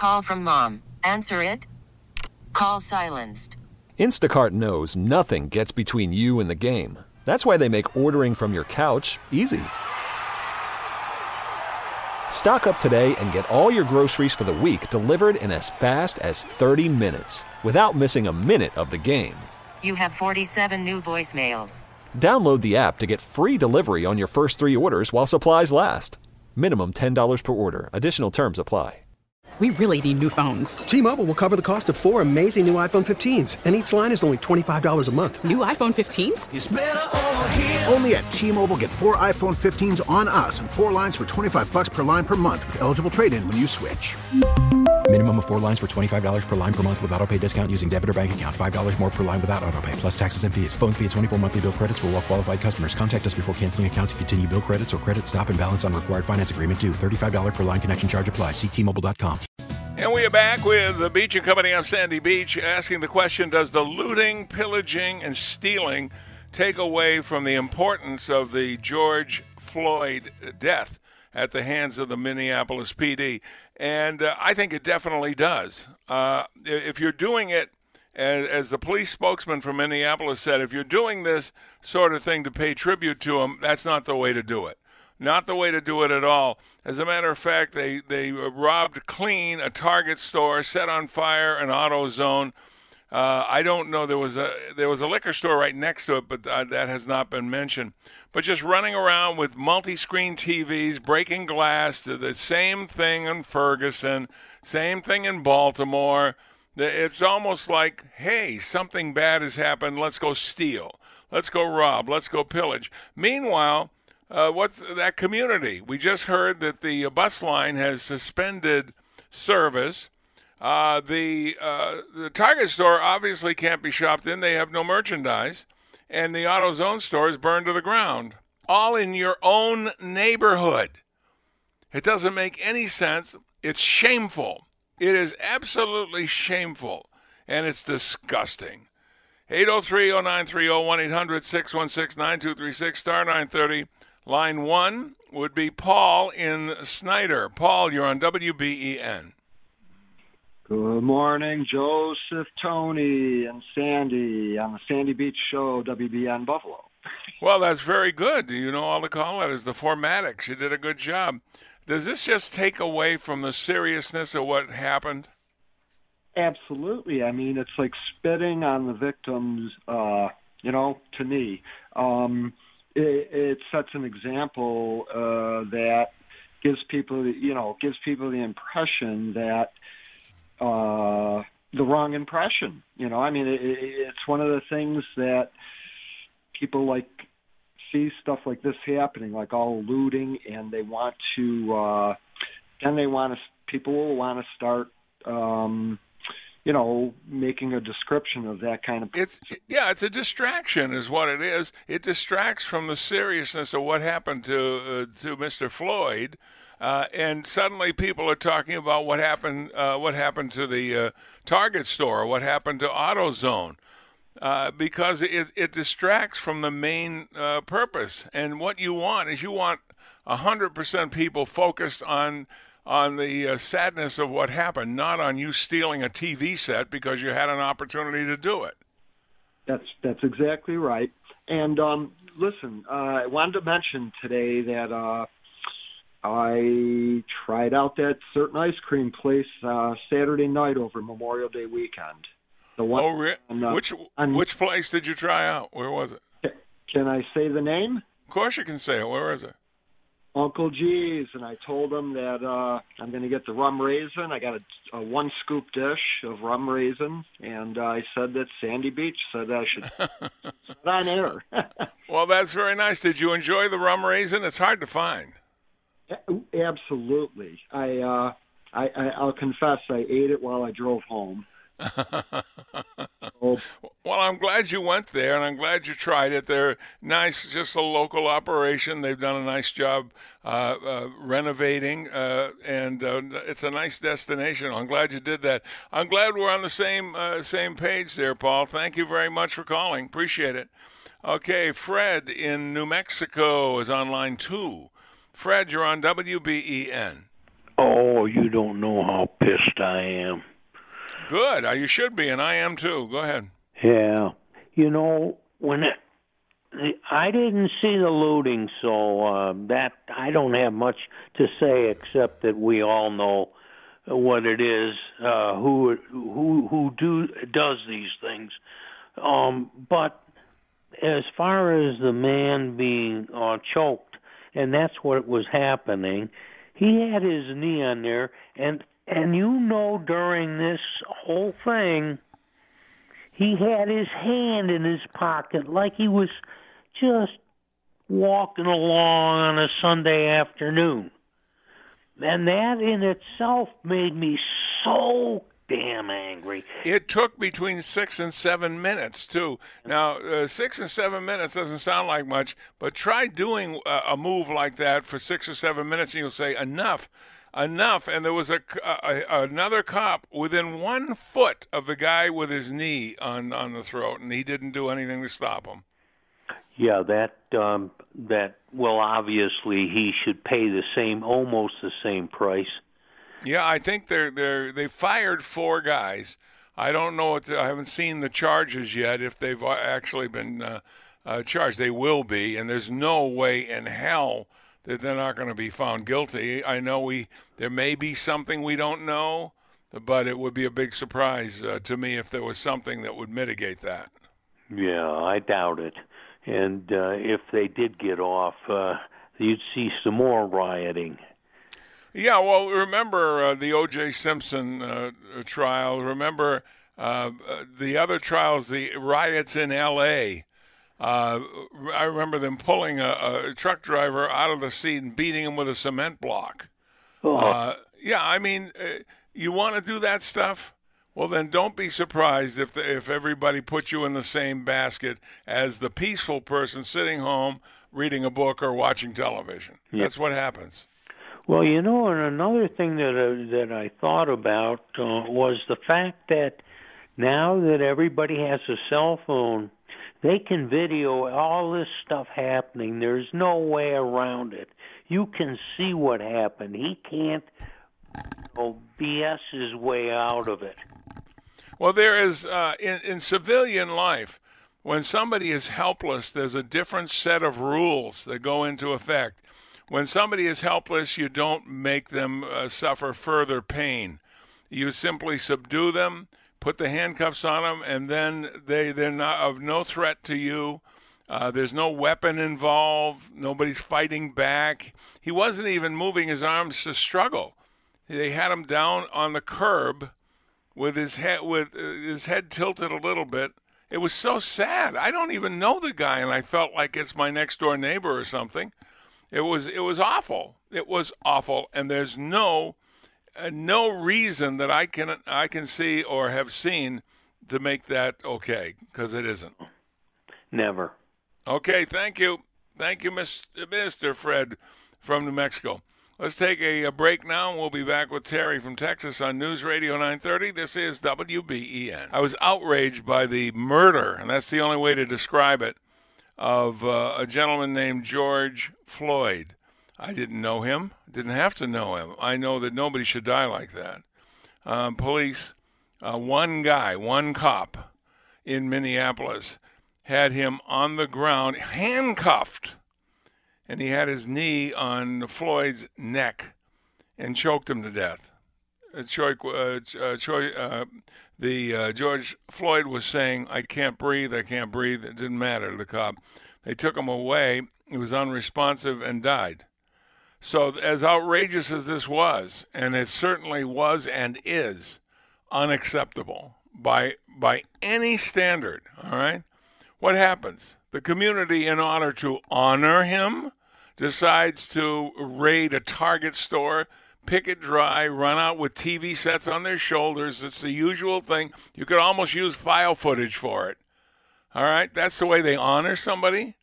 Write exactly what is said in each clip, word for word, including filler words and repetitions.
call from mom. Answer it. Call silenced. Instacart knows nothing gets between you and the game. That's why they make ordering from your couch easy. Stock up today and get all your groceries for the week delivered in as fast as thirty minutes without missing a minute of the game. You have forty-seven new voicemails. Download the app to get free delivery on your first three orders while supplies last. Minimum ten dollars per order. Additional terms apply. We really need new phones. T-Mobile will cover the cost of four amazing new iPhone fifteens, and each line is only twenty-five dollars a month. New iPhone fifteens? It's better over here. Only at T-Mobile, get four iPhone fifteens on us and four lines for twenty-five bucks per line per month with eligible trade-in when you switch. Minimum of four lines for twenty-five dollars per line per month with autopay discount using debit or bank account. five dollars more per line without autopay, plus taxes and fees. Phone fee at twenty-four monthly bill credits for well-qualified customers. Contact us before canceling account to continue bill credits or credit stop and balance on required finance agreement due. thirty-five dollars per line connection charge applies. See T Mobile dot com. And we are back with the Beach and Company. I'm Sandy Beach, asking the question, does the looting, pillaging, and stealing take away from the importance of the George Floyd death at the hands of the Minneapolis P D? And uh, I think it definitely does. Uh, if you're doing it, as, as the police spokesman from Minneapolis said, if you're doing this sort of thing to pay tribute to him, that's not the way to do it. Not the way to do it at all. As a matter of fact, they, they robbed clean a Target store, set on fire an AutoZone. Uh, I don't know. There was a there was a liquor store right next to it, but uh, that has not been mentioned. But just running around with multi-screen T Vs, breaking glass, the same thing in Ferguson, same thing in Baltimore. It's almost like, hey, something bad has happened. Let's go steal. Let's go rob. Let's go pillage. Meanwhile, Uh, what's that community? We just heard that the bus line has suspended service. Uh, the uh, the Target store obviously can't be shopped in. They have no merchandise. And the AutoZone store is burned to the ground. All in your own neighborhood. It doesn't make any sense. It's shameful. It is absolutely shameful. And it's disgusting. eight oh three, oh nine three oh, one eight hundred, six one six, nine two three six, star nine thirty. Line one would be Paul in Snyder. Paul, you're on W B E N. Good morning, Joseph, Tony, and Sandy on the Sandy Beach Show, W B E N Buffalo. Well, that's very good. You know all the call letters, the formatics. You did a good job. Does this just take away from the seriousness of what happened? Absolutely. I mean, it's like spitting on the victims, uh, you know, to me. Um It, it sets an example uh, that gives people, you know, gives people the impression that uh, the wrong impression. You know, I mean, it, it's one of the things that people like see stuff like this happening, like all looting, and they want to, uh, then they want to, people will want to start. Um, you know, making a description of that kind of... It's yeah, it's a distraction is what it is. It distracts from the seriousness of what happened to uh, to Mister Floyd, uh, and suddenly people are talking about what happened uh, what happened to the uh, Target store, what happened to AutoZone, uh, because it, it distracts from the main uh, purpose. And what you want is you want one hundred percent people focused on... on the uh, sadness of what happened, not on you stealing a T V set because you had an opportunity to do it. That's that's exactly right. And um, listen, uh, I wanted to mention today that uh, I tried out that certain ice cream place uh, Saturday night over Memorial Day weekend. The one oh, re- on, uh, which on, which place did you try out? Where was it? Can I say the name? Of course you can say it. Where is it? Uncle G's, and I told him that uh, I'm going to get the rum raisin. I got a, a one scoop dish of rum raisin, and uh, I said that Sandy Beach said I should sit on air. Well, that's very nice. Did you enjoy the rum raisin? It's hard to find. Absolutely. I, uh, I, I I'll confess I ate it while I drove home. Well, I'm glad you went there, and I'm glad you tried it. They're nice, just a local operation. They've done a nice job uh, uh, renovating, uh, and uh, it's a nice destination. I'm glad you did that. I'm glad we're on the same uh, same page there, Paul. Thank you very much for calling. Appreciate it. Okay, Fred in New Mexico is on line two. Fred, you're on W B E N. Oh, you don't know how pissed I Good. Uh, You should be, and I am too. Go ahead. Yeah. You know, when it, I didn't see the looting, so uh, that I don't have much to say except that we all know what it is, uh, who who who do does these things. Um, but as far as the man being uh, choked, and that's what was happening, he had his knee on there, and and you know during this whole thing, he had his hand in his pocket like he was just walking along on a Sunday afternoon. And that in itself made me so damn angry. It took between six and seven minutes, too. Now, uh, six and seven minutes doesn't sound like much, but try doing a, a move like that for six or seven minutes, and you'll say, enough, enough. And there was a, a, another cop within one foot of the guy with his knee on, on the throat, and he didn't do anything to stop him. Yeah, that um, that well, obviously he should pay the same, almost the same price. Yeah, I think they're they're they fired four guys. I don't know what the, I haven't seen the charges yet. If they've actually been uh, uh, charged, they will be, and there's no way in hell that they're not going to be found guilty. I know we there may be something we don't know, but it would be a big surprise uh, to me if there was something that would mitigate that. Yeah, I doubt it. And uh, if they did get off, uh, you'd see some more rioting. Yeah, well, remember uh, the O J Simpson uh, trial. Remember uh, the other trials, the riots in L A Uh, I remember them pulling a, a truck driver out of the seat and beating him with a cement block. Oh. Uh, yeah, I mean, uh, you want to do that stuff? Well, then don't be surprised if the, if everybody puts you in the same basket as the peaceful person sitting home reading a book or watching television. Yep. That's what happens. Well, you know, and another thing that uh, that I thought about uh, was the fact that now that everybody has a cell phone, they can video all this stuff happening. There's no way around it. You can see what happened. He can't you know, B S his way out of it. Well, there is, uh, in, in civilian life, when somebody is helpless, there's a different set of rules that go into effect. When somebody is helpless, you don't make them uh, suffer further pain. You simply subdue them, put the handcuffs on them, and then they, they're not of no threat to you. Uh, there's no weapon involved. Nobody's fighting back. He wasn't even moving his arms to struggle. They had him down on the curb with his head with his head tilted a little bit. It was so sad. I don't even know the guy, and I felt like it's my next door neighbor or something. It was it was awful. It was awful, and there's no uh, no reason that I can I can see or have seen to make that okay, because it isn't. Never. Okay, thank you, thank you, Mister Fred from New Mexico. Let's take a, a break now, and we'll be back with Terry from Texas on News Radio nine thirty. This is W B E N. I was outraged by the murder, and that's the only way to describe it, of uh, a gentleman named George Floyd. I didn't know him, didn't have to know him. I know that nobody should die like that. Um, police, uh, one guy, one cop in Minneapolis had him on the ground, handcuffed, and he had his knee on Floyd's neck and choked him to death. Uh, Troy, uh, uh, Troy, uh, the uh, George Floyd was saying, "I can't breathe, I can't breathe." It didn't matter to the cop. They took him away. He was unresponsive and died. So as outrageous as this was, and it certainly was and is unacceptable by by any standard, all right? What happens? The community, in order to honor him, decides to raid a Target store, pick it dry, run out with T V sets on their shoulders. It's the usual thing. You could almost use file footage for it. All right? That's the way they honor somebody.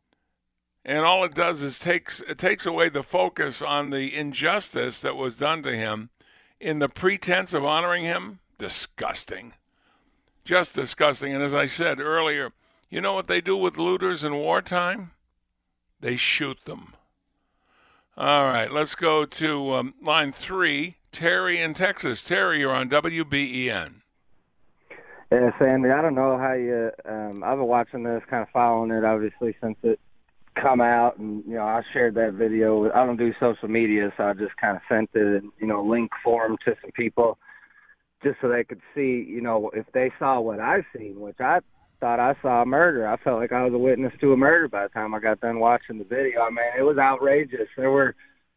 And all it does is takes it takes away the focus on the injustice that was done to him in the pretense of honoring him. Disgusting. Just disgusting. And as I said earlier, you know what they do with looters in wartime? They shoot them. All right, let's go to um, line three, Terry in Texas. Terry, you're on W B E N. Yeah, Sandy, I don't know how you. Um, I've been watching this, kind of following it, obviously, since it come out, and you know, I shared that video. I don't do social media, so I just kind of sent it, and you know, link form to some people, just so they could see, you know, if they saw what I seen, which I thought I saw a murder. I felt like I was a witness to a murder by the time I got done watching the video. I mean, it was outrageous. There were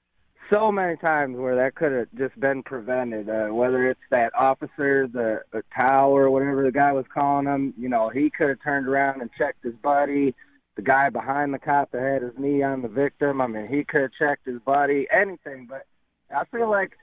so many times where that could have just been prevented, uh, whether it's that officer, the, the tower, whatever the guy was calling him, you know, he could have turned around and checked his buddy, the guy behind the cop that had his knee on the victim. I mean, he could have checked his buddy, anything. But I feel like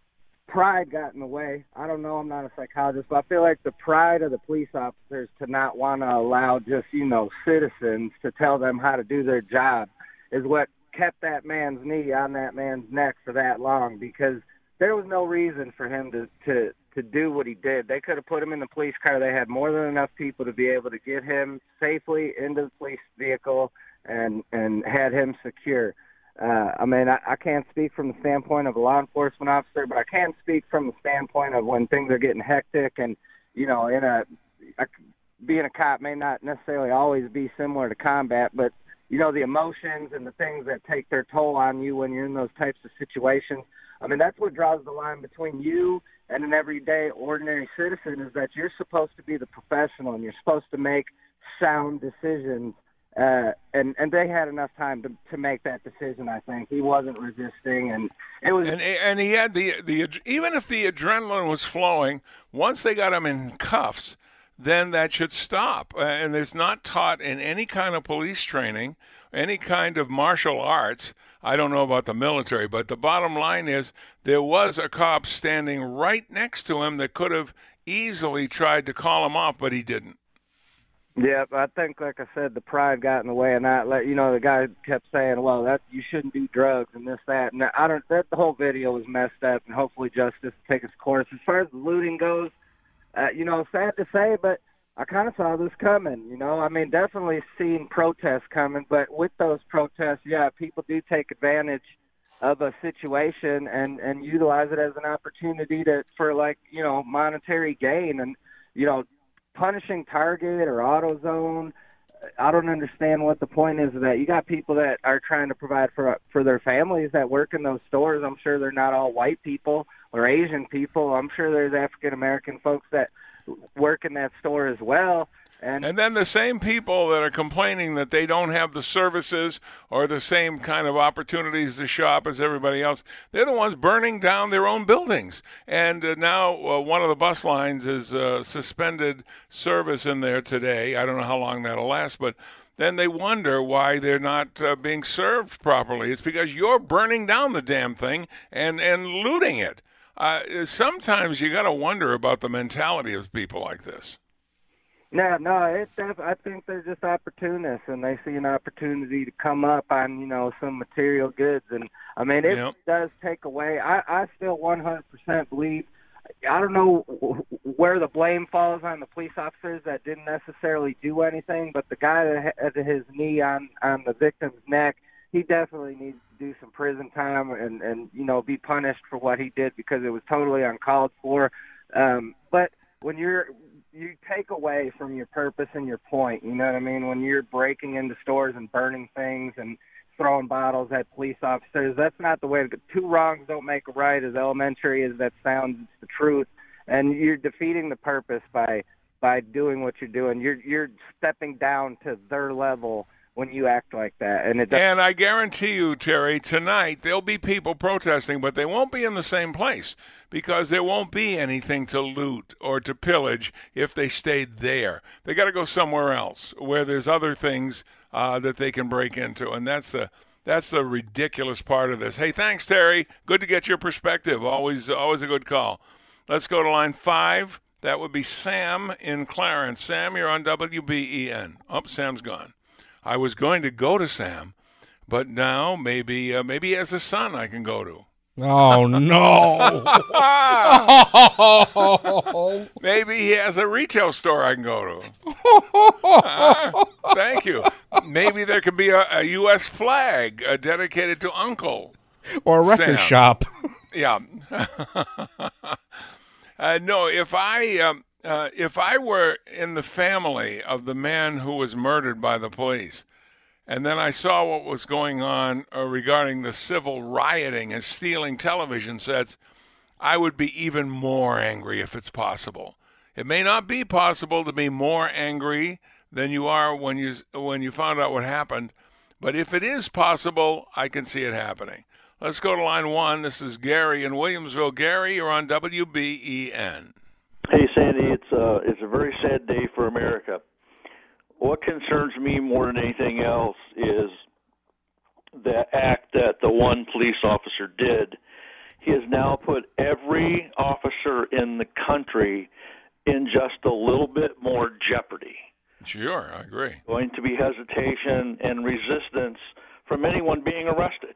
pride got in the way. I don't know, I'm not a psychologist, but I feel like the pride of the police officers to not want to allow just, you know, citizens to tell them how to do their job is what kept that man's knee on that man's neck for that long, because there was no reason for him to, to, to do what he did. They could have put him in the police car. They had more than enough people to be able to get him safely into the police vehicle and, and had him secure. Uh, I mean, I, I can't speak from the standpoint of a law enforcement officer, but I can speak from the standpoint of when things are getting hectic and, you know, in a, a being a cop may not necessarily always be similar to combat, but you know, the emotions and the things that take their toll on you when you're in those types of situations. I mean, that's what draws the line between you and an everyday ordinary citizen, is that you're supposed to be the professional and you're supposed to make sound decisions. Uh, and, and they had enough time to, to make that decision, I think. He wasn't resisting, and it was... And, and he had the, the... Even if the adrenaline was flowing, once they got him in cuffs, then that should stop. Uh, and it's not taught in any kind of police training, any kind of martial arts. I don't know about the military, but the bottom line is there was a cop standing right next to him that could have easily tried to call him off, but he didn't. Yeah, I think, like I said, the pride got in the way, and that, you know, the guy kept saying, "Well, that you shouldn't do drugs and this, that." And I don't. That the whole video was messed up, and hopefully justice will take its course. As far as the looting goes, Uh, you know, sad to say, but I kind of saw this coming, you know. I mean, definitely seen protests coming, but with those protests, yeah, people do take advantage of a situation and, and utilize it as an opportunity to for, like, you know, monetary gain. And, you know, punishing Target or AutoZone, I don't understand what the point is of that. You got people that are trying to provide for for their families that work in those stores. I'm sure they're not all white people or Asian people. I'm sure there's African-American folks that work in that store as well. And, and then the same people that are complaining that they don't have the services or the same kind of opportunities to shop as everybody else, they're the ones burning down their own buildings. And uh, now uh, one of the bus lines is uh, suspended service in there today. I don't know how long that'll last, but then they wonder why they're not uh, being served properly. It's because you're burning down the damn thing and, and looting it. Uh, sometimes you got to wonder about the mentality of people like this. No, no, it, I think they're just opportunists, and they see an opportunity to come up on, you know, some material goods. And, I mean, it yep. does take away. I, I still one hundred percent believe, I don't know where the blame falls on the police officers that didn't necessarily do anything, but the guy that had his knee on, on the victim's neck, he definitely needs to do some prison time and, and, you know, be punished for what he did because it was totally uncalled for. Um, but when you're, you take away from your purpose and your point, you know what I mean? When you're breaking into stores and burning things and throwing bottles at police officers, that's not the way to go. Two wrongs don't make a right, as elementary as that sounds. It's the truth. And you're defeating the purpose by, by doing what you're doing. You're, you're stepping down to their level when you act like that. And it and I guarantee you, Terry, tonight there'll be people protesting, but they won't be in the same place because there won't be anything to loot or to pillage if they stayed there. They got to go somewhere else where there's other things uh, that they can break into, and that's the that's the ridiculous part of this. Hey, thanks, Terry. Good to get your perspective. Always, always a good call. Let's go to line five. That would be Sam in Clarence. Sam, you're on W B E N. Oh, Sam's gone. I was going to go to Sam, but now maybe uh, maybe he has a son I can go to. Oh, no. Maybe he has a retail store I can go to. Uh, thank you. Maybe there could be a, a U S flag uh, dedicated to Uncle or a record Sam. shop. Yeah. uh, no, if I um, uh, if I were in the family of the man who was murdered by the police, and then I saw what was going on uh, regarding the civil rioting and stealing television sets, I would be even more angry if it's possible. It may not be possible to be more angry than you are when you when you found out what happened, but if it is possible, I can see it happening. Let's go to line one. This is Gary in Williamsville. Gary, you're on W B E N. Hey, Sandy, it's a, it's a very sad day for America. What concerns me more than anything else is the act that the one police officer did. He has now put every officer in the country in just a little bit more jeopardy. Sure, I agree. Going to be hesitation and resistance from anyone being arrested.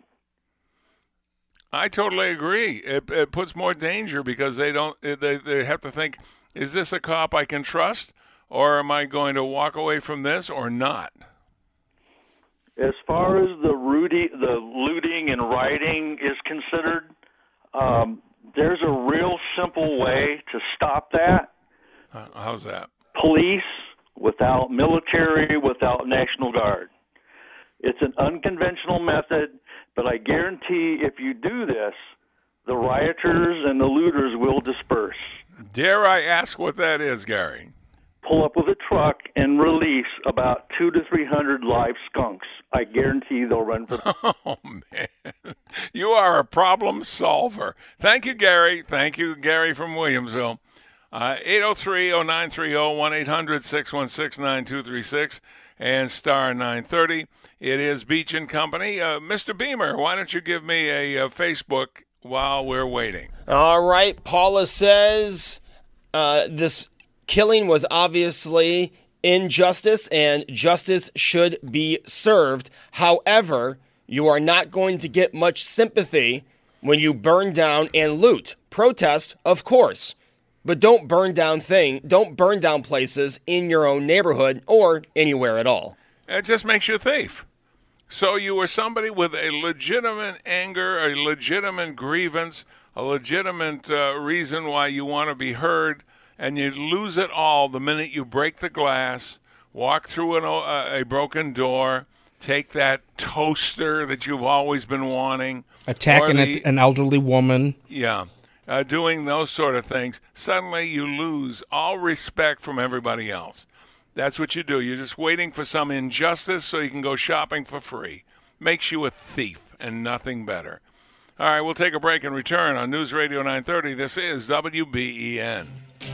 I totally agree. It, it puts more danger because they don't. They they have to think: is this a cop I can trust, or am I going to walk away from this or not? As far as the Rudy, the looting and rioting is considered, um, there's a real simple way to stop that. Uh, how's that? Police without military, without National Guard. It's an unconventional method, but I guarantee if you do this, the rioters and the looters will disperse. Dare I ask what that is, Gary? Pull up with a truck and release about two to three hundred live skunks. I guarantee they'll run for. Oh man, you are a problem solver. Thank you, Gary. Thank you, Gary from Williamsville. Uh, eight oh three, oh nine three oh, one eight hundred, six one six, nine two three six, and star nine thirty. It is Beach and Company. Uh, Mister Beamer, why don't you give me a, a Facebook while we're waiting? All right. Paula says uh, this killing was obviously injustice and justice should be served. However, you are not going to get much sympathy when you burn down and loot. Protest, of course. But don't burn down thing. Don't burn down places in your own neighborhood or anywhere at all. It just makes you a thief. So you were somebody with a legitimate anger, a legitimate grievance, a legitimate uh, reason why you want to be heard, and you lose it all the minute you break the glass, walk through an, uh, a broken door, take that toaster that you've always been wanting. Attacking the, an elderly woman. Yeah. Uh, doing those sort of things, suddenly you lose all respect from everybody else. That's what you do. You're just waiting for some injustice so you can go shopping for free. Makes you a thief and nothing better. All right, we'll take a break and return on News Radio nine thirty. This is W B E N.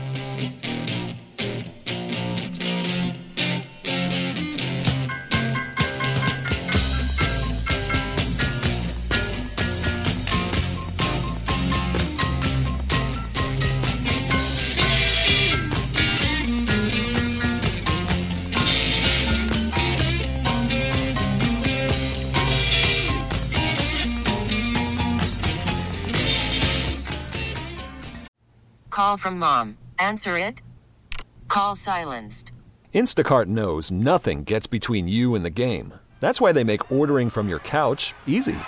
Call from mom. Answer it. Call silenced. Instacart knows nothing gets between you and the game. That's why they make ordering from your couch easy.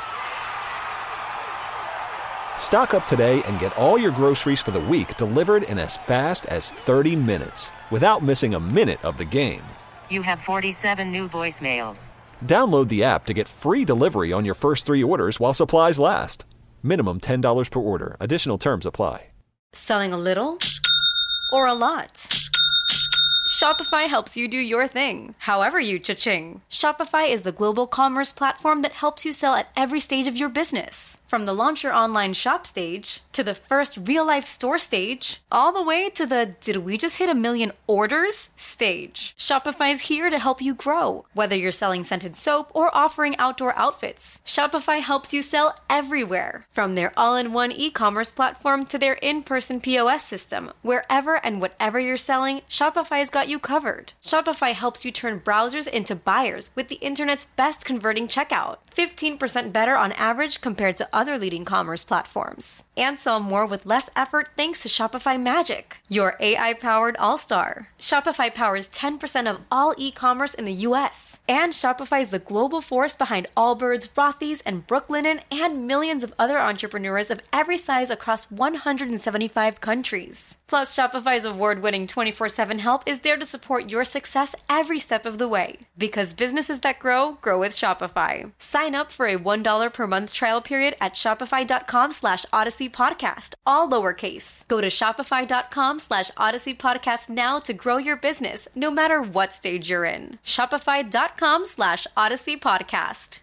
Stock up today and get all your groceries for the week delivered in as fast as thirty minutes without missing a minute of the game. You have forty-seven new voicemails. Download the app to get free delivery on your first three orders while supplies last. Minimum ten dollars per order. Additional terms apply. Selling a little or a lot? Shopify helps you do your thing, however you cha-ching. Shopify is the global commerce platform that helps you sell at every stage of your business. From the launch your online shop stage, to the first real-life store stage, all the way to the did we just hit a million orders stage. Shopify is here to help you grow. Whether you're selling scented soap or offering outdoor outfits, Shopify helps you sell everywhere. From their all-in-one e-commerce platform to their in-person P O S system, wherever and whatever you're selling, Shopify's got got you covered. Shopify helps you turn browsers into buyers with the internet's best converting checkout, fifteen percent better on average compared to other leading commerce platforms. And sell more with less effort thanks to Shopify Magic, your A I-powered all-star. Shopify powers ten percent of all e-commerce in the U S. And Shopify is the global force behind Allbirds, Rothy's, and Brooklinen, and millions of other entrepreneurs of every size across one hundred seventy-five countries. Plus, Shopify's award-winning twenty-four seven help is there to support your success every step of the way. Because businesses that grow, grow with Shopify. Sign up for a one dollar per month trial period at shopify.com slash Odyssey Podcast, all lowercase. Go to shopify.com slash Odyssey Podcast now to grow your business, no matter what stage you're in. Shopify.com slash Odyssey Podcast.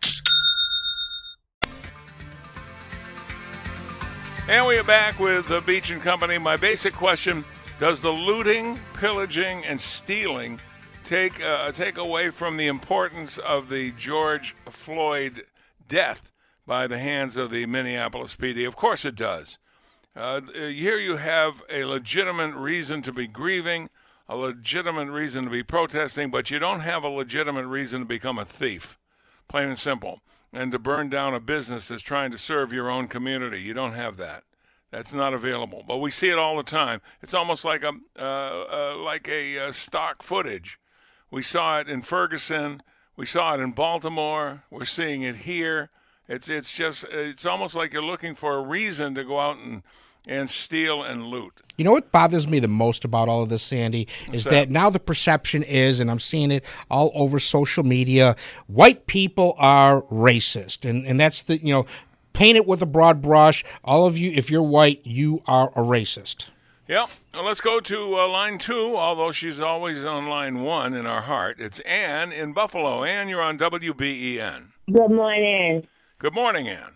And we are back with the Beach and Company. My basic question, does the looting, pillaging, and stealing take uh, take away from the importance of the George Floyd death by the hands of the Minneapolis P D? Of course it does. Uh, here you have a legitimate reason to be grieving, a legitimate reason to be protesting, but you don't have a legitimate reason to become a thief, plain and simple, and to burn down a business that's trying to serve your own community. You don't have that. That's not available. But we see it all the time. It's almost like a uh, uh, like a uh, stock footage. We saw it in Ferguson. We saw it in Baltimore. We're seeing it here. It's it's just it's almost like you're looking for a reason to go out and and steal and loot. You know what bothers me the most about all of this, Sandy, is that? that now the perception is, and I'm seeing it all over social media, white people are racist. And, and that's the, you know, paint it with a broad brush. All of you, if you're white, you are a racist. Yeah. Well, let's go to uh, line two, although she's always on line one in our heart. It's Ann in Buffalo. Ann, you're on W B E N. Good morning. Good morning, Ann.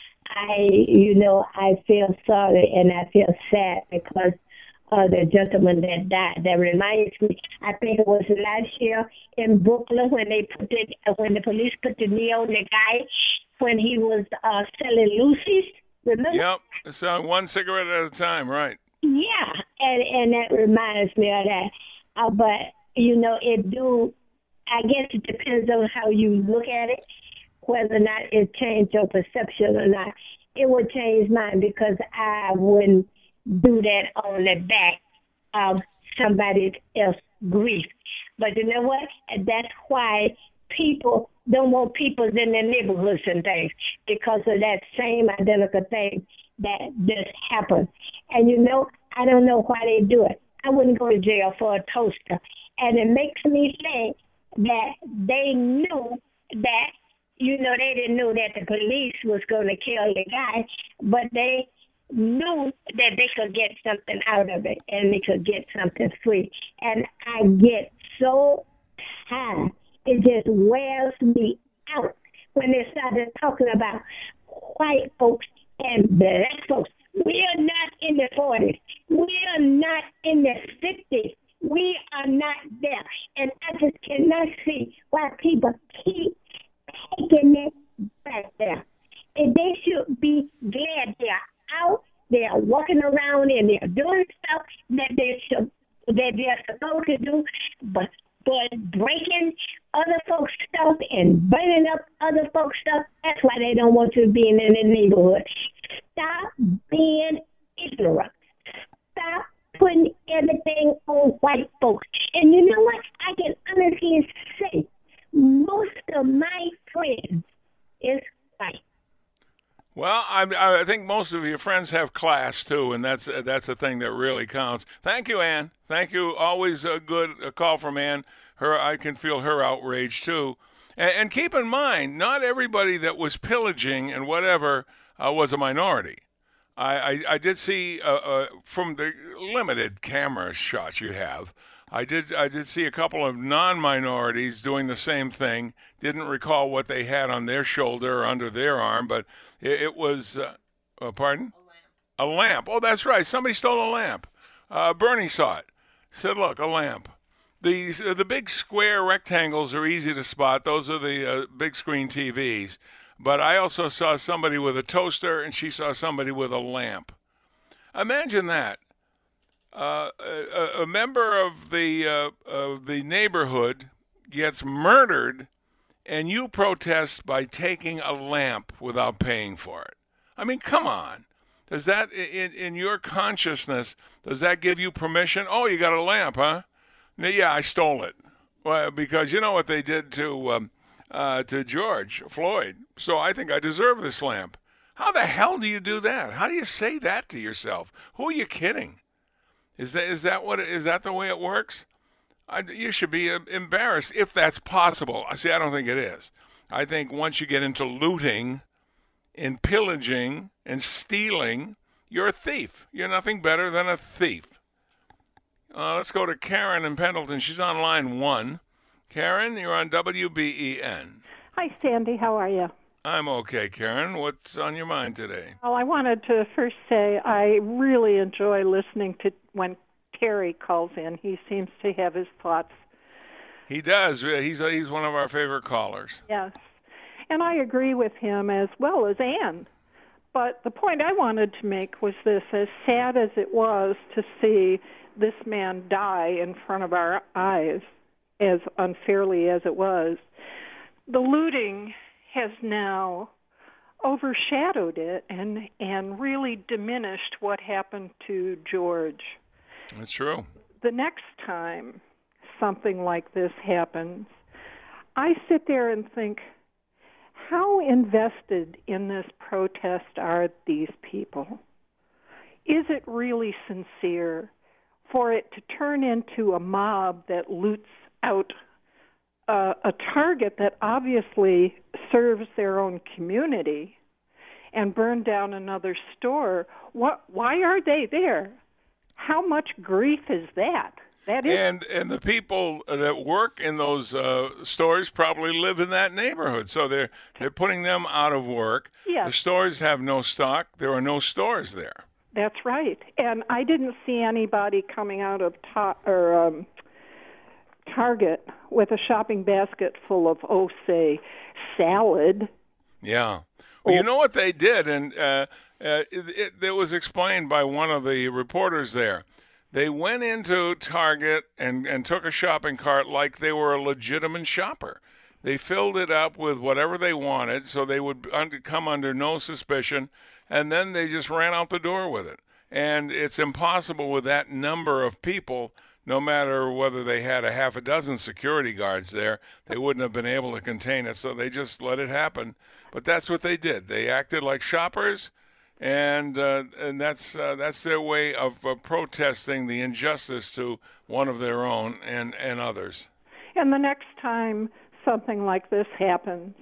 I, you know, I feel sorry and I feel sad because of the gentleman that died. That reminds me, I think it was last year in Brooklyn when they put it, when the police put the knee on the guy when he was uh, selling Lucy's. Remember? Yep. It's uh, one cigarette at a time, right? Yeah, and and that reminds me of that. Uh, but you know, it do. I guess it depends on how you look at it, whether or not it changed your perception or not. It would change mine because I wouldn't do that on the back of somebody else's grief. But you know what? That's why people don't want people in their neighborhoods and things, because of that same identical thing that just happened. And you know, I don't know why they do it. I wouldn't go to jail for a toaster. And it makes me think that they knew that, you know, they didn't know that the police was going to kill the guy, but they knew that they could get something out of it and they could get something free. And I get so tired. It just wears me out when they started talking about white folks and black folks. We are not in the forties. We are not in the fifties. We are not there. And I just cannot see why people keep taking it back there. And they should be glad they're out, they're walking around, and they're doing stuff that they should, that they're supposed to do, but but breaking other folks' stuff and burning up other folks' stuff, that's why they don't want you being in the neighborhood. Stop being ignorant. Stop putting everything on white folks. And you know what? I can honestly say most of my friends is white. Well, I, I think most of your friends have class, too, and that's that's a thing that really counts. Thank you, Ann. Thank you. Always a good a call from Ann. Her, I can feel her outrage, too. And, and keep in mind, not everybody that was pillaging and whatever uh, was a minority. I, I, I did see, uh, uh, from the limited camera shots you have, I did I did see a couple of non-minorities doing the same thing. Didn't recall what they had on their shoulder or under their arm, but it, it was, uh, uh, pardon? A lamp. A lamp. Oh, that's right. Somebody stole a lamp. Uh, Bernie saw it. Said, look, a lamp. These uh, the big square rectangles are easy to spot. Those are the uh, big screen T Vs. But I also saw somebody with a toaster, and she saw somebody with a lamp. Imagine that. Uh, a, a member of the uh, of the neighborhood gets murdered, and you protest by taking a lamp without paying for it. I mean, come on. Does that, in, in your consciousness, does that give you permission? Oh, you got a lamp, huh? Yeah, I stole it. Well, because you know what they did to um, uh, to George Floyd, so I think I deserve this lamp. How the hell do you do that? How do you say that to yourself? Who are you kidding? Is that is that what is that the way it works? I, you should be uh, embarrassed if that's possible. I see. I don't think it is. I think once you get into looting, and pillaging, and stealing, you're a thief. You're nothing better than a thief. Uh, let's go to Karen in Pendleton. She's on line one. Karen, you're on W B E N. Hi, Sandy. How are you? I'm okay, Karen. What's on your mind today? Well, I wanted to first say I really enjoy listening to when Terry calls in. He seems to have his thoughts. He does. He's he's one of our favorite callers. Yes. And I agree with him as well as Ann. But the point I wanted to make was this: as sad as it was to see this man die in front of our eyes, as unfairly as it was, the looting has now overshadowed it and and really diminished what happened to George. That's true. The next time something like this happens, I sit there and think, how invested in this protest are these people? Is it really sincere for it to turn into a mob that loots out uh, a target that obviously serves their own community and burn down another store? What? Why are they there? How much grief is that? That is, and and the people that work in those uh, stores probably live in that neighborhood, so they're they're putting them out of work. Yes. The stores have no stock. There are no stores there. That's right. And I didn't see anybody coming out of ta- or um, Target with a shopping basket full of, oh, say, salad. Yeah. Well, you know what they did, and uh, uh, it, it, it was explained by one of the reporters there. They went into Target and, and took a shopping cart like they were a legitimate shopper. They filled it up with whatever they wanted so they would under, come under no suspicion, and then they just ran out the door with it. And it's impossible with that number of people, no matter whether they had a half a dozen security guards there, they wouldn't have been able to contain it, so they just let it happen. But that's what they did. They acted like shoppers. And uh, and that's uh, that's their way of uh, protesting the injustice to one of their own and, and others. And the next time something like this happens,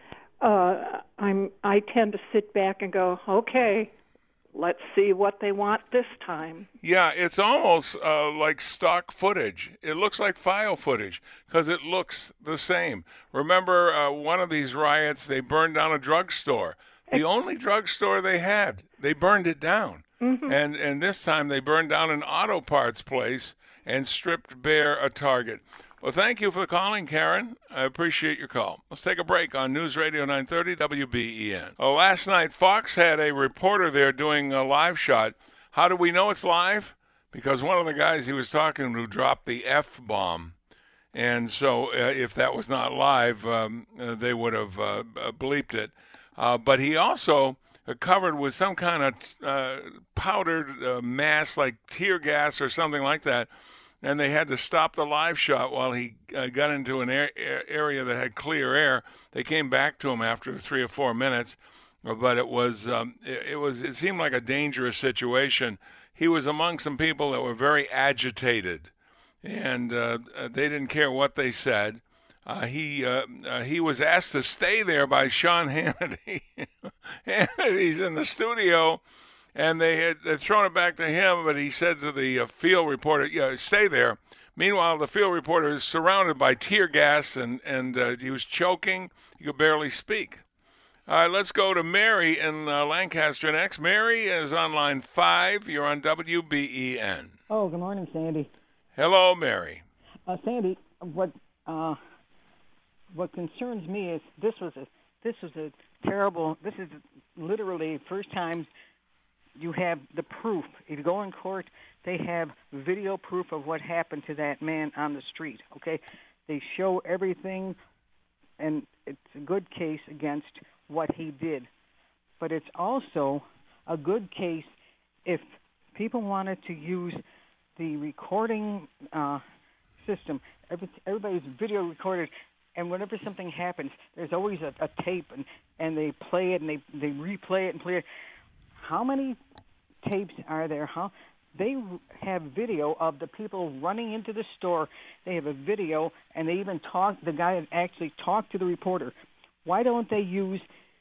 uh, I'm I tend to sit back and go, okay, let's see what they want this time. Yeah, it's almost uh, like stock footage. It looks like file footage because it looks the same. Remember uh, one of these riots, they burned down a drugstore. The only drugstore they had, they burned it down. Mm-hmm. And and this time they burned down an auto parts place and stripped bare a Target. Well, thank you for calling, Karen. I appreciate your call. Let's take a break on News Radio nine thirty W B E N. Oh, last night, Fox had a reporter there doing a live shot. How do we know it's live? Because one of the guys he was talking to dropped the F-bomb. And so uh, if that was not live, um, uh, they would have uh, bleeped it. Uh, but he also uh, covered with some kind of uh, powdered uh, mass, like tear gas or something like that, and they had to stop the live shot while he uh, got into an air, area that had clear air. They came back to him after three or four minutes, but it was um, it, it was it seemed like a dangerous situation. He was among some people that were very agitated, and uh, they didn't care what they said. Uh, he uh, uh, he was asked to stay there by Sean Hannity. Hannity's in the studio, and they had they'd thrown it back to him, but he said to the uh, field reporter, yeah, stay there. Meanwhile, the field reporter is surrounded by tear gas, and, and uh, he was choking. He could barely speak. All right, let's go to Mary in uh, Lancaster next. Mary is on line five. You're on W B E N. Oh, good morning, Sandy. Hello, Mary. Uh, Sandy, what... Uh... What concerns me is this was a this was a terrible. This is literally first time you have the proof. If you go in court, they have video proof of what happened to that man on the street, okay? They show everything, and it's a good case against what he did. But it's also a good case if people wanted to use the recording uh, system. Every, everybody's video recorded, and whenever something happens, there's always a, a tape, and, and they play it, and they, they replay it and play it. How many tapes are there? How they have video of the people running into the store. They have a video, and they even talk. The guy actually talked to the reporter. Why don't they use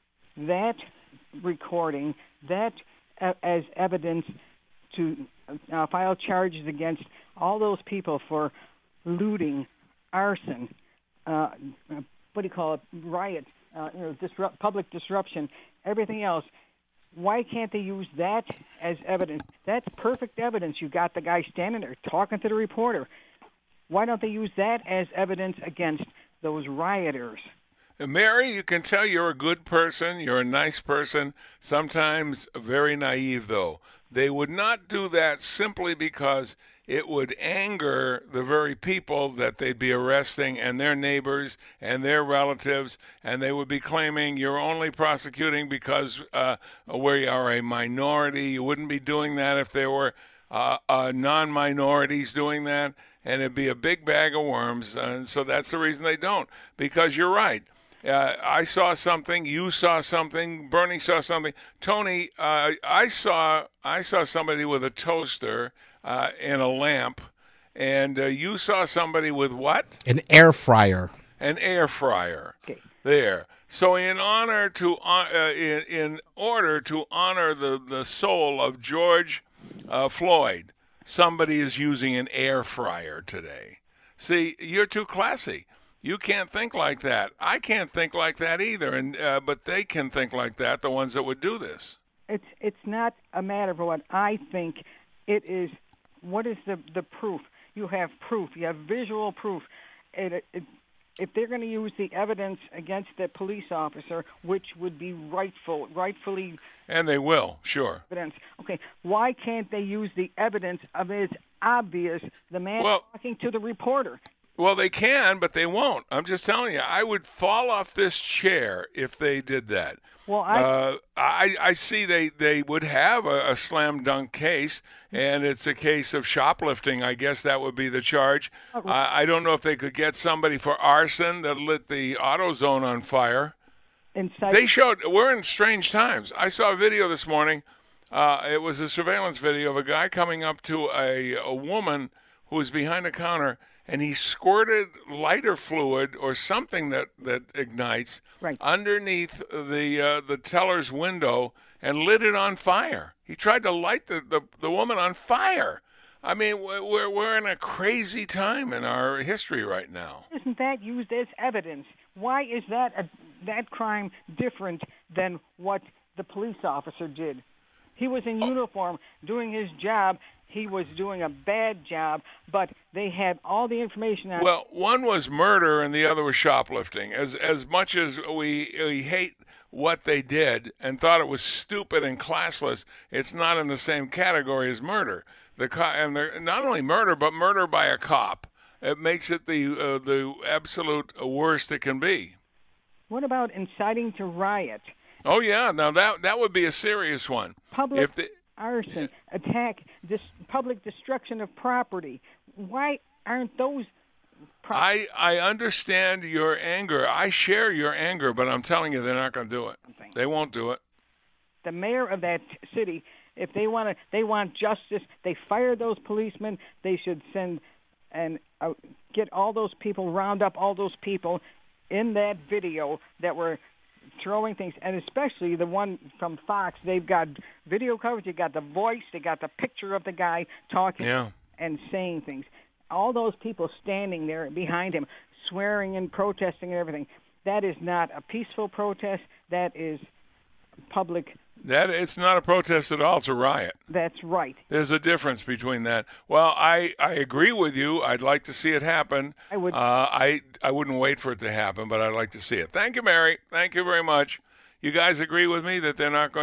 that recording, that uh, as evidence to uh, file charges against all those people for looting, arson, uh, what do you call it, riot, uh, you know, disrupt, public disruption, everything else? Why can't they use that as evidence? That's perfect evidence. You got the guy standing there talking to the reporter. Why don't they use that as evidence against those rioters? Mary, you can tell you're a good person. You're a nice person. Sometimes very naive, though. They would not do that simply because it would anger the very people that they'd be arresting and their neighbors and their relatives, and they would be claiming you're only prosecuting because uh, we are a minority. You wouldn't be doing that if there were uh, uh, non-minorities doing that, and it'd be a big bag of worms. And so that's the reason they don't, because you're right. Uh, I saw something. You saw something. Bernie saw something. Tony, uh, I saw I saw somebody with a toaster uh, and a lamp, and uh, you saw somebody with what? An air fryer. An air fryer. Okay. There. So in honor to uh, in, in order to honor the, the soul of George uh, Floyd, somebody is using an air fryer today. See, you're too classy. You can't think like that. I can't think like that either. And uh, but they can think like that. The ones that would do this. It's it's not a matter of what I think. It is what is the the proof? You have proof. You have visual proof. It, it, if they're going to use the evidence against the police officer, which would be rightful, rightfully, and they will, sure. Evidence. Okay. Why can't they use the evidence of it's obvious the man well, talking to the reporter? Well, they can, but they won't. I'm just telling you, I would fall off this chair if they did that. Well, I uh, I, I see they, they would have a, a slam dunk case, and it's a case of shoplifting. I guess that would be the charge. Oh. I, I don't know if they could get somebody for arson that lit the AutoZone on fire. Inside. They showed, we're in strange times. I saw a video this morning. Uh, it was a surveillance video of a guy coming up to a, a woman who was behind a counter, and he squirted lighter fluid or something that, that ignites right. underneath the uh, the teller's window and lit it on fire. He tried to light the, the, the woman on fire. I mean, we're we're in a crazy time in our history right now. Isn't that used as evidence? Why is that a, that crime different than what the police officer did? He was in uniform doing his job. He was doing a bad job, but they had all the information on. Well, one was murder and the other was shoplifting. As as much as we, we hate what they did and thought it was stupid and classless, it's not in the same category as murder. The co- and not only murder, but murder by a cop. It makes it the uh, the absolute worst it can be. What about inciting to riot? Oh yeah, now that that would be a serious one. Public if the, arson, attack, dis- public destruction of property. Why aren't those? Pro- I I understand your anger. I share your anger, but I'm telling you, they're not going to do it. They won't do it. The mayor of that city, if they want to, they want justice. They fire those policemen. They should send and uh, get all those people, round up all those people in that video that were throwing things, and especially the one from Fox. They've got video coverage. They got the voice. They got the picture of the guy talking yeah. and saying things. All those people standing there behind him, swearing and protesting and everything. That is not a peaceful protest. That is public. That it's not a protest at all. It's a riot. That's right. There's a difference between that. Well, I, I agree with you. I'd like to see it happen. I would. Uh, I I wouldn't wait for it to happen, but I'd like to see it. Thank you, Mary. Thank you very much. You guys agree with me that they're not going to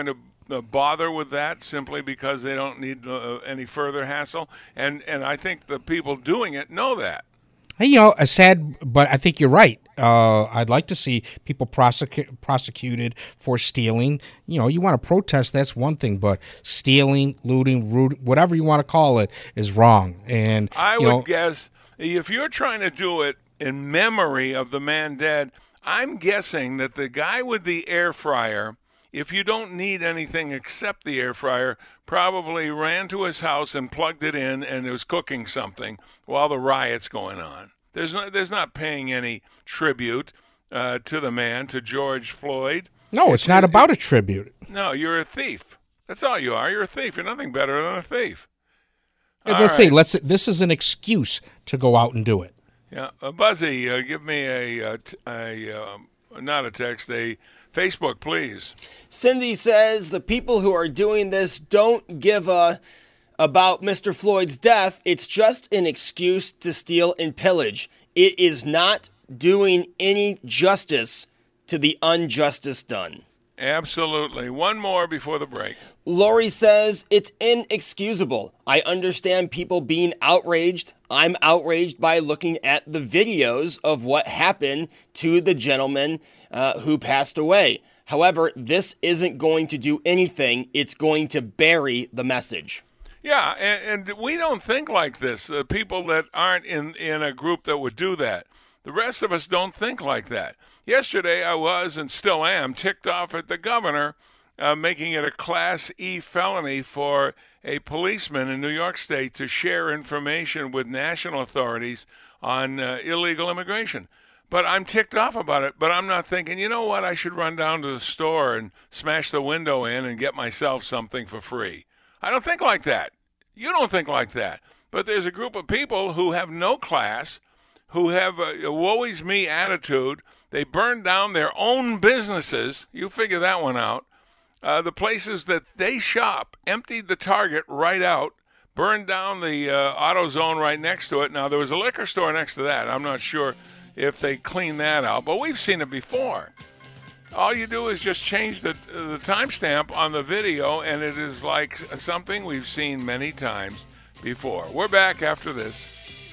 uh, bother with that simply because they don't need uh, any further hassle. And and I think the people doing it know that. Hey, you know, a sad, but I think you're right. Uh, I'd like to see people prosecu- prosecuted for stealing. You know, you want to protest, that's one thing, but stealing, looting, root, whatever you want to call it, is wrong. And I you would know, guess if you're trying to do it in memory of the man dead, I'm guessing that the guy with the air fryer, if you don't need anything except the air fryer, probably ran to his house and plugged it in and was cooking something while the riot's going on. There's not, there's not paying any tribute uh, to the man, to George Floyd. No, it's, it's not it, about a tribute. No, you're a thief. That's all you are. You're a thief. You're nothing better than a thief. Let's right. say let's. This is an excuse to go out and do it. Yeah, uh, Buzzy, uh, give me a, a, a um, not a text, a Facebook, please. Cindy says the people who are doing this don't give a about Mister Floyd's death. It's just an excuse to steal and pillage. It is not doing any justice to the injustice done. Absolutely. One more before the break. Lori says it's inexcusable. I understand people being outraged. I'm outraged by looking at the videos of what happened to the gentleman uh, who passed away. However, this isn't going to do anything. It's going to bury the message. Yeah, and, and we don't think like this. Uh, people that aren't in, in a group that would do that. The rest of us don't think like that. Yesterday I was, and still am, ticked off at the governor uh, making it a Class E felony for a policeman in New York State to share information with national authorities on uh, illegal immigration. But I'm ticked off about it, but I'm not thinking, you know what, I should run down to the store and smash the window in and get myself something for free. I don't think like that. You don't think like that. But there's a group of people who have no class, who have a, a woe is me attitude. They burned down their own businesses. You figure that one out. Uh, the places that they shop, emptied the Target right out, burned down the uh, AutoZone right next to it. Now, there was a liquor store next to that. I'm not sure if they cleaned that out, but we've seen it before. All you do is just change the, the timestamp on the video, and it is like something we've seen many times before. We're back after this.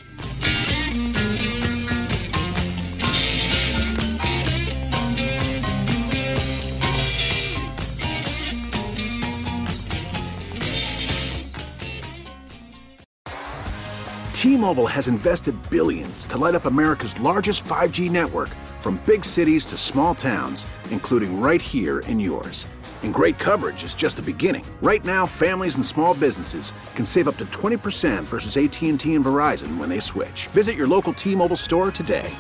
T-Mobile has invested billions to light up America's largest five G network, from big cities to small towns, including right here in yours. And great coverage is just the beginning. Right now, families and small businesses can save up to twenty percent versus A T and T and Verizon when they switch. Visit your local T-Mobile store today.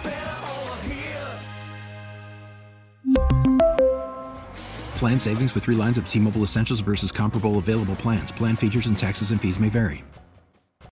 Plan savings with three lines of T-Mobile Essentials versus comparable available plans. Plan features and taxes and fees may vary.